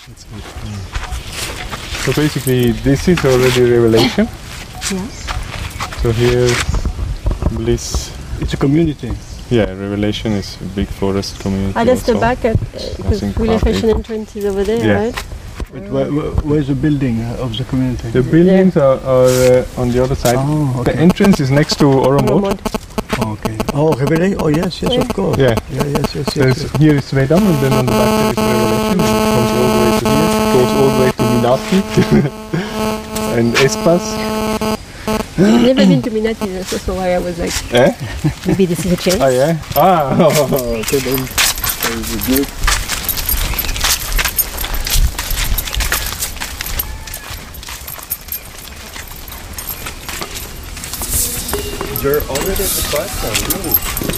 That's good. So basically, this is already Revelation. Yes. So here's Bliss. It's a community. Yeah, Revelation is a big forest community. That's the also. back, because think Wheel of part Fashion eight. entrance is over there, Yeah. right? But where's the building of the community? The buildings are on the other side. Oh, okay. The entrance is next to Oromod. Okay. Oh, Revelation. Oh, yes, Yeah. of course. Yeah. Yes. Here is Svedam, and then on the back there is Revelation. And it comes all the way to here, goes all the way to Minati and Espas. I've never been to Minati, that's also why I was like, Eh? maybe this is a chance. Oh yeah. Okay then. That is good. You're already at the platform.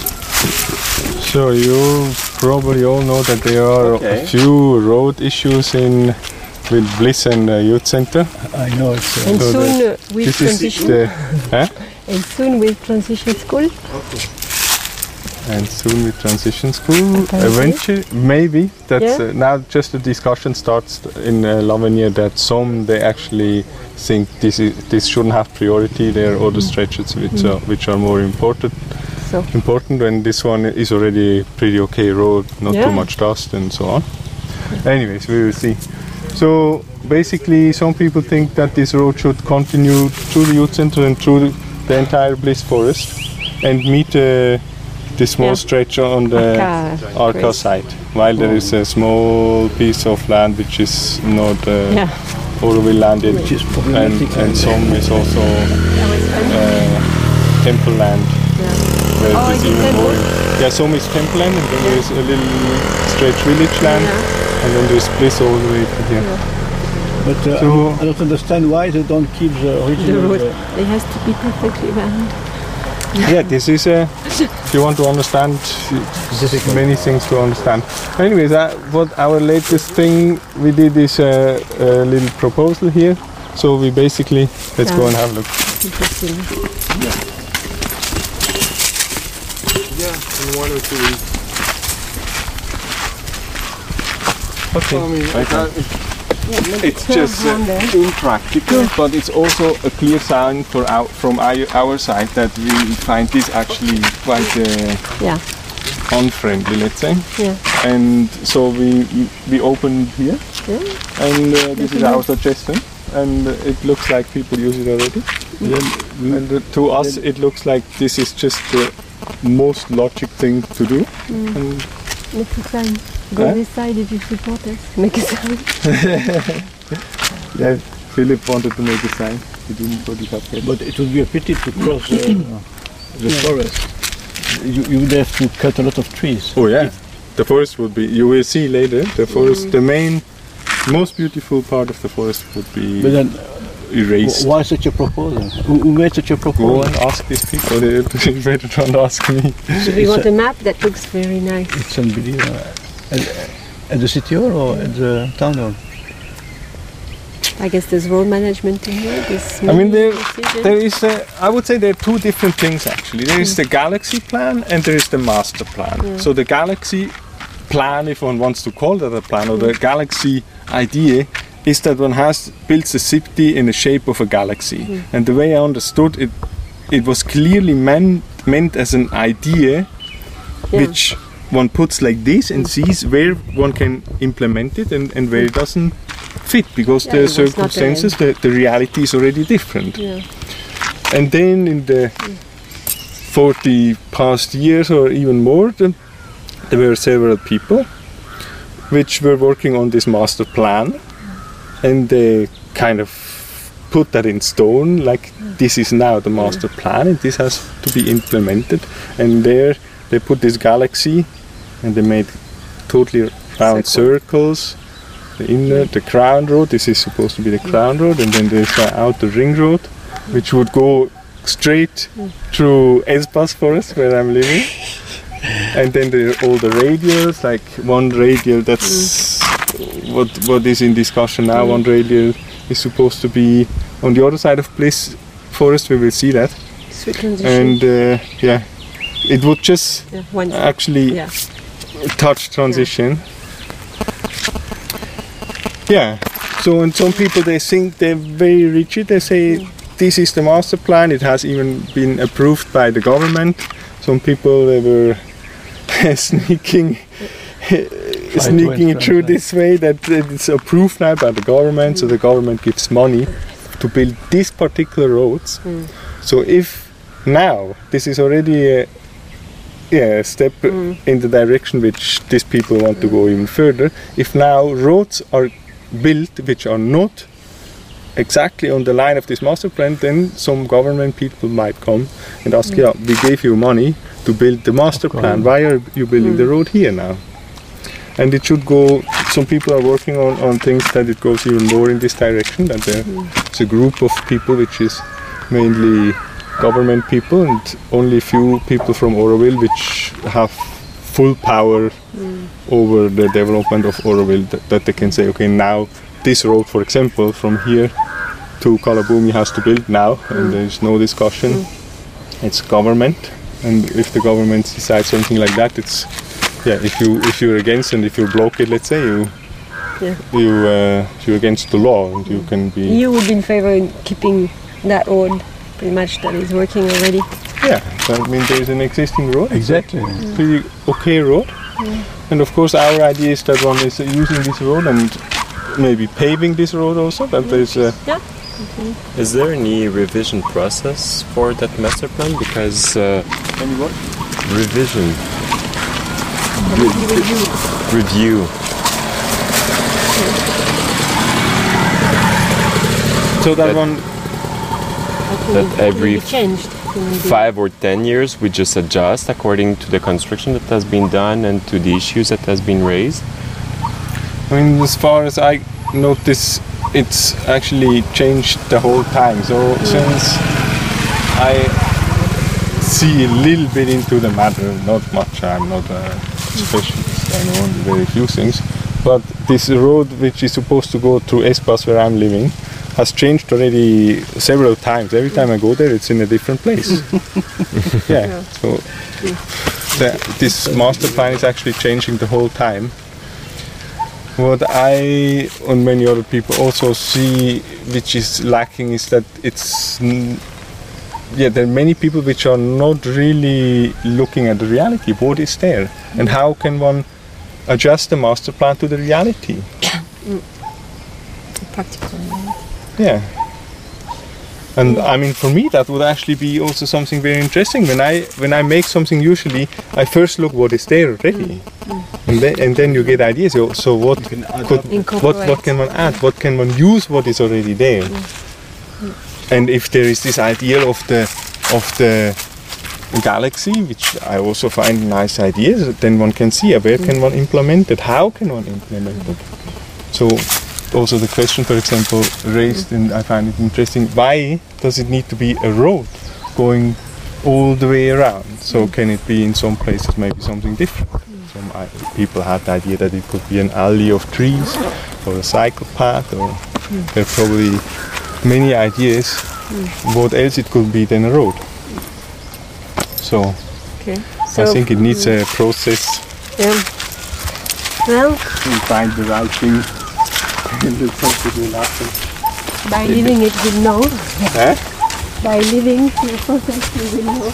So you probably all know that there are Okay. a few road issues with Bliss and Youth Center. I know it's. And So soon with This is transition, the and soon with transition school. and soon with transition school. Apparently. Eventually, maybe that's Yeah. now just a discussion starts in Lavenier that some they actually think this shouldn't have priority. There are other stretches which are more important. So And this one is already a pretty okay road, not Yeah. too much dust and so on. Anyways, we will see. So basically, some people think that this road should continue through the youth center and through the entire Bliss forest and meet the small Yeah. stretch on the Arca Great. side, while there is a small piece of land which is not Yeah. Auroville land yet, Which is problematic. and some is also temple land. Where Oh, there's is it even temple? more. Yeah, some is temple land, and then there's a little stretch village land, Yeah. and then there's Bliss all the way to here. But So- I don't understand why they don't keep the the original. road, it has to be perfectly round. Yeah, this is if you want to understand, Difficult. many things to understand. Anyways, what our latest thing we did is a little proposal here. So we basically, let's go and have a look. Interesting. Yeah, in 1 or 2 weeks. Okay. I mean, It's Curve just round there. impractical, but it's also a clear sign from our side that we find this actually quite Yeah. unfriendly, let's say. Yeah. And so we opened here, Yeah. and this is our suggestion, and it looks like people use it already. And to us, it looks like this is just the most logic thing to do. And Make a sign. Go Huh? this side if you support us. Make a sign. yeah, Philip wanted to make a sign. He didn't put it up yet. But it would be a pity to cross the forest. You would have to cut a lot of trees. Oh yeah, the forest would be. You will see later. The forest, the most beautiful part of the forest would be But then, erased. why such a proposal? Who made such a Go proposal? and ask these people. They better don't ask me. So we want a map that looks very nice. It's unbelievable. At the city hall or at the town hall? I guess there's road management in here. I mean, there is. I would say there are two different things actually. There is the galaxy plan and there is the master plan. Yeah. So the galaxy plan, if one wants to call that a plan, or the galaxy idea, is that one builds a city in the shape of a galaxy. And the way I understood it, it was clearly meant as an idea, which one puts like this and sees where one can implement it and where it doesn't fit, because Yeah, the it was not circumstances, the reality is already different. Yeah. And then in the 40 past years or even more, there were several people which were working on this master plan, and they kind of put that in stone, like this is now the master plan and this has to be implemented. And there they put this galaxy and they made totally round circles. The inner, the crown road, this is supposed to be the crown road, and then there's the outer ring road, which would go straight through Espas forest where I'm living. And then there are all the radials, like one radial, that's what is in discussion now. One radial is supposed to be on the other side of Bliss forest, we will see that. Sweet transition. And yeah, it would just actually touch transition. Yeah. So, and some people, they think they're very rigid. They say this is the master plan. It has even been approved by the government. Some people, they were sneaking it through this way, that it's approved now by the government. So the government gives money to build these particular roads. So if now this is already a step in the direction which these people want to go even further. If now roads are built which are not exactly on the line of this master plan, then some government people might come and ask, yeah, we gave you money to build the master plan. Why are you building the road here now? And it should go, some people are working on things that it goes even more in this direction, that there's a group of people which is mainly government people and only few people from Auroville which have full power over the development of Auroville, that they can say, okay, now this road, for example, from here to Kalabumi has to build now, and there's no discussion. It's government, and if the government decides something like that, it's if you're against and if you block it, let's say you're against the law, and you can be. You would be in favor in keeping that road pretty much that is working already. Yeah, so, I mean, there's an existing road. Exactly. It's a pretty okay road, and of course our idea is that one is using this road and maybe paving this road also. That there's a. Yeah. Is there any revision process for that master plan? Because Any what? revision. Review. So that one. That every changed. 5 or 10 years we just adjust according to the construction that has been done and to the issues that has been raised. I mean, as far as I notice, it's actually changed the whole time. So since I see a little bit into the matter, not much, I'm not a specialist, I know only very few things, but this road which is supposed to go through Espas where I'm living has changed already several times. Every time I go there, it's in a different place. Yeah, so this master plan is actually changing the whole time. What I and many other people also see which is lacking is that there are many people which are not really looking at the reality, what is there, and how can one adjust the master plan to the reality. Practical. Yeah. And I mean, for me that would actually be also something very interesting. When I make something, usually I first look what is there already, and then you get ideas. So what can one add? What can one use? What is already there? And if there is this ideal of the galaxy, which I also find nice ideas, then one can see where can one implement it? How can one implement it? So. Also the question, for example, raised, and I find it interesting, why does it need to be a road going all the way around? So can it be in some places maybe something different? Some people had the idea that it could be an alley of trees or a cycle path, or there are probably many ideas what else it could be than a road. So I think it needs a process. Yeah. Well, to find the right thing. And something will happen. by living it, we know. Eh? By living the process, we will know.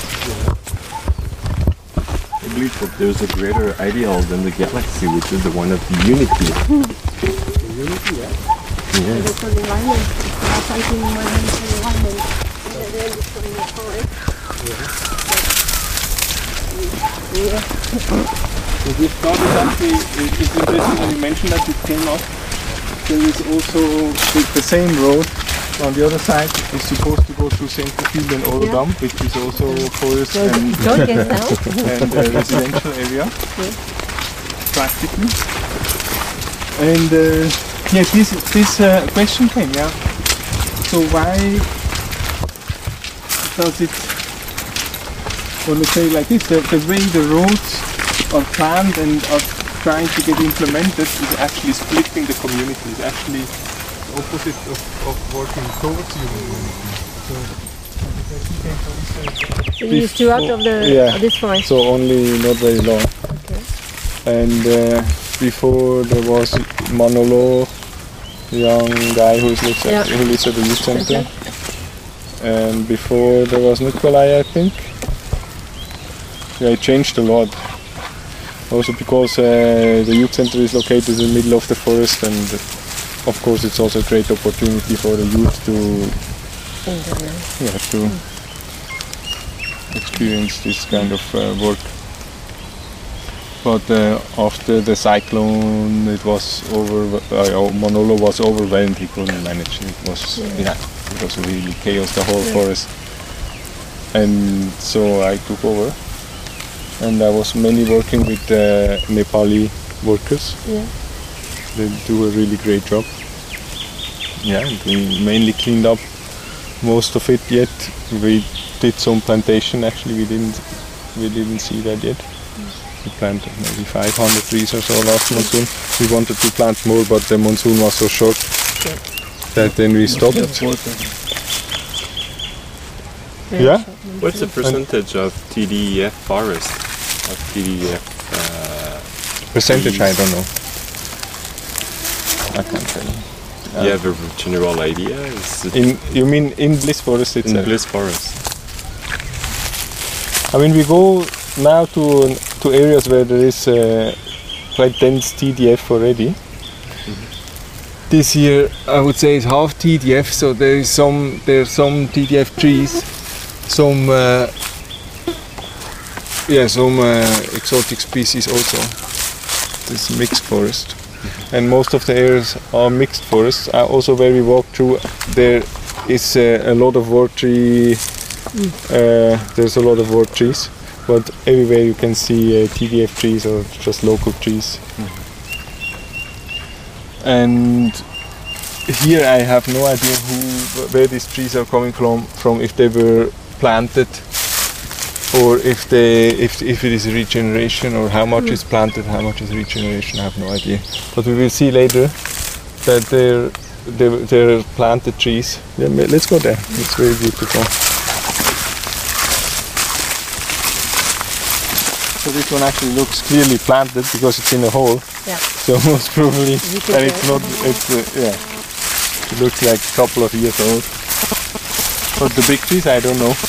I believe that there's a greater ideal than the galaxy, which is the one of unity. Unity, yeah. Yeah. It's an environment. It's fighting environmental environment. And then it's coming apart. So this thought is actually, it's interesting when you mentioned that it came up. There is also the same road on the other side is supposed to go through Centerfield and Orodam, which is also forest and a residential area, practically. And this question came, yeah. So why does it, well, let's say like this, the way the roads are planned and are trying to get implemented is actually splitting the community. It's actually the opposite of working towards unity. So you used to out of this forest? So only not very long. Okay. And before there was Manolo young guy who lives Yeah. who lives at the youth center. And before there was Nikolai, I think. Yeah, it changed a lot. Also because the youth center is located in the middle of the forest, and of course it's also a great opportunity for the youth to experience this kind of work. But after the cyclone, it was Manolo was overwhelmed. He couldn't manage. It was it was really chaos, the whole forest. And so I took over, and I was mainly working with Nepali workers. Yeah. They do a really great job. Yeah, and we mainly cleaned up most of it yet. We did some plantation. Actually, we didn't see that yet. We planted maybe 500 trees or so last monsoon. We wanted to plant more, but the monsoon was so short that then we stopped. Yeah? What's the percentage of TDF forest? Of TDF Percentage, I don't know. I can't tell you. do you have a general idea? Is it You mean in Bliss Forest in itself? Bliss Forest? I mean, we go now to areas where there is quite dense TDF already. This year, I would say, is half TDF, so there's some TDF trees, some exotic species also. This mixed forest, and most of the areas are mixed forests. Also, where we walk through, there is a lot of wort tree. There's a lot of wort trees, but everywhere you can see TDF trees or just local trees. And here I have no idea where these trees are coming from, if they were planted, or if it is regeneration, or how much is planted, how much is regeneration. I have no idea. But we will see later that they're planted trees. Yeah, let's go there. It's very beautiful. So this one actually looks clearly planted because it's in a hole. Yeah. So most probably, could and it's not. It's it looks like a couple of years old. But the big trees, I don't know.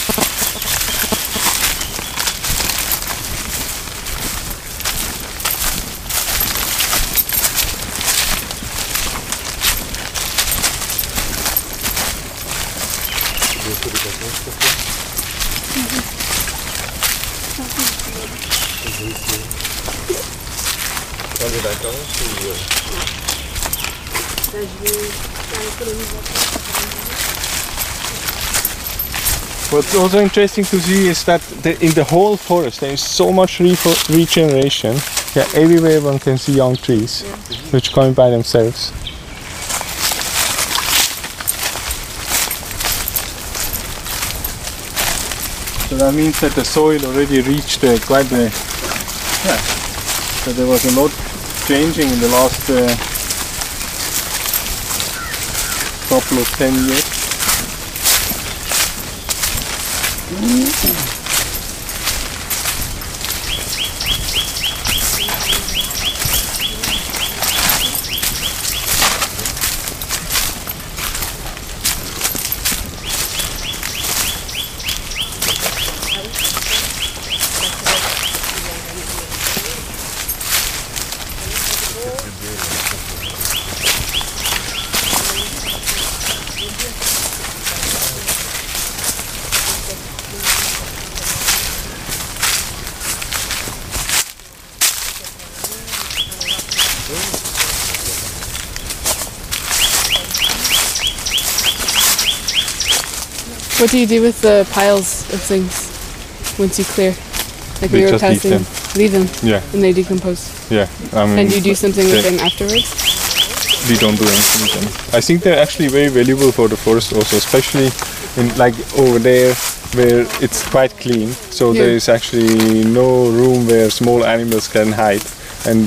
What's also interesting to see is that in the whole forest there is so much regeneration. Yeah, everywhere one can see young trees, which come by themselves. So that means that the soil already reached quite the. Yeah. So there was a lot changing in the last couple of 10 years. What do you do with the piles of things once you clear? Like We when you were just leave passing, them. leave them, Yeah, and they decompose. yeah. I mean, And you do something with they- them afterwards? we don't do anything with them. I think they're actually very valuable for the forest also, especially in like over there where it's quite clean. So Yeah. there is actually no room where small animals can hide, and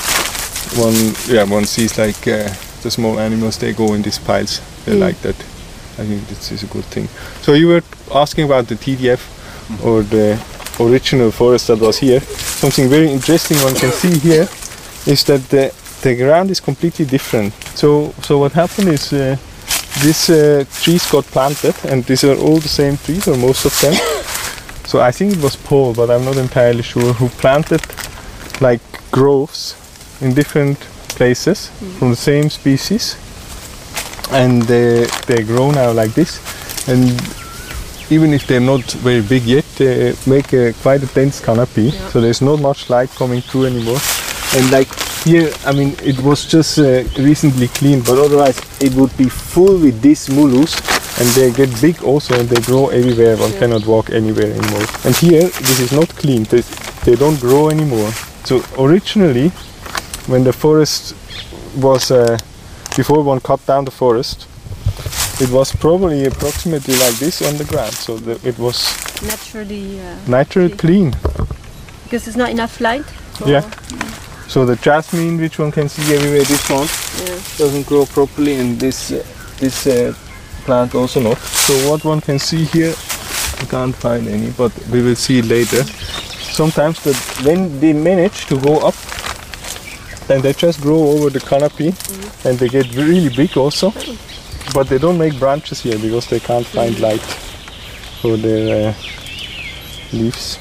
one sees like the small animals, they go in these piles. They like that. I think this is a good thing. So you were asking about the TDF or the original forest that was here. Something very interesting one can see here is that the ground is completely different. So what happened is these trees got planted, and these are all the same trees, or most of them. So I think it was Paul, but I'm not entirely sure, who planted like groves in different places from the same species, and they grow now like this. And even if they're not very big yet, they make quite a dense canopy, so there's not much light coming through anymore. And like here, I mean, it was just recently cleaned, but otherwise it would be full with these mulus, and they get big also, and they grow everywhere. One cannot walk anywhere anymore. And here, this is not cleaned. They don't grow anymore. So originally, when the forest was, before one cut down the forest, it was probably approximately like this on the ground. So it was Naturally clean. because there's not enough light. Yeah. So the jasmine, which one can see everywhere, this one doesn't grow properly, and this plant also not. So what one can see here, I can't find any, but we will see it later. Sometimes when they manage to go up, then they just grow over the canopy, and they get really big also. But they don't make branches here because they can't find light for their leaves.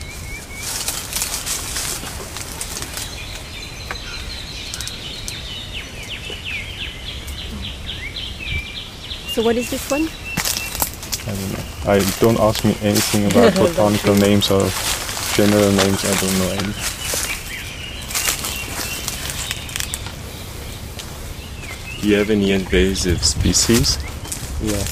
So what is this one? I don't know. Don't ask me anything about botanical names or general names. I don't know any. Do you have any invasive species? Yeah.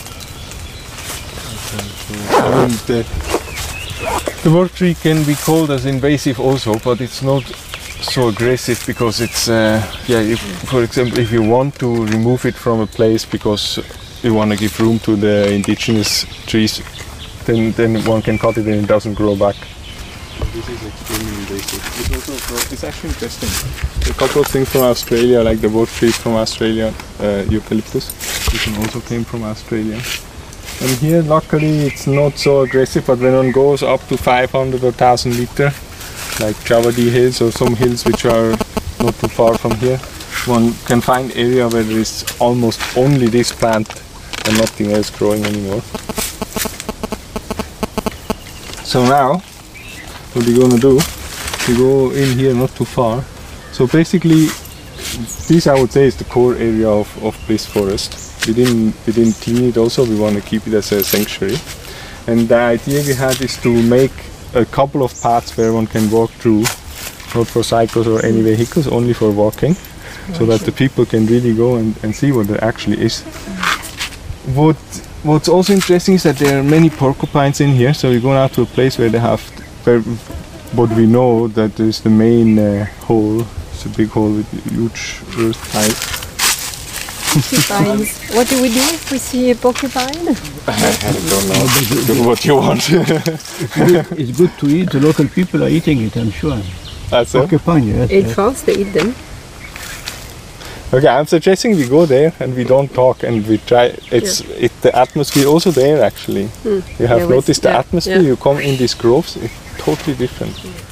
I mean, the work tree can be called as invasive also, but it's not so aggressive because it's for example, if you want to remove it from a place because you want to give room to the indigenous trees, then one can cut it and it doesn't grow back. This is extremely invasive. It's actually interesting. A couple of things from Australia, like the wood trees from Australia, eucalyptus, this one also came from Australia. And here, luckily, it's not so aggressive, but when one goes up to 500 or 1000 meter, like Javadi Hills or some hills which are not too far from here, one can find area where there is almost only this plant and nothing else growing anymore. So now, what we're gonna do, we go in here not too far. So basically, this I would say is the core area of Bliss Forest. We didn't clean it also, we want to keep it as a sanctuary. And the idea we had is to make a couple of paths where one can walk through, not for cycles or any vehicles, only for walking, so that the people can really go and see what it actually is. What's also interesting is that there are many porcupines in here, so we're going out to a place where they have, what we know that is the main hole. It's a big hole with huge earth pipe. Porcupines. What do we do if we see a porcupine? I don't know. Do what you want. It's good to eat. The local people are eating it, I'm sure. That's it. Porcupine, yes. In France, they eat them. Okay, I'm suggesting we go there and we don't talk and we try. The atmosphere also there actually. You have noticed the atmosphere. You come in these groves, it's totally different.